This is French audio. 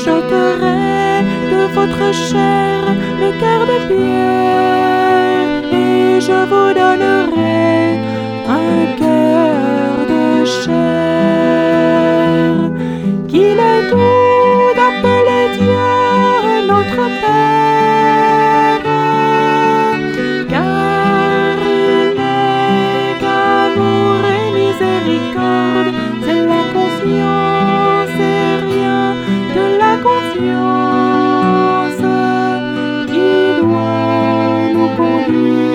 j'ôterai de votre chair le cœur de pierre, et je vous donnerai un cœur de chair. Qu'il est doux d'appeler Dieu notre Père, car il n'est qu'amour et miséricorde. C'est la confiance et rien que la confiance qui doit nous conduire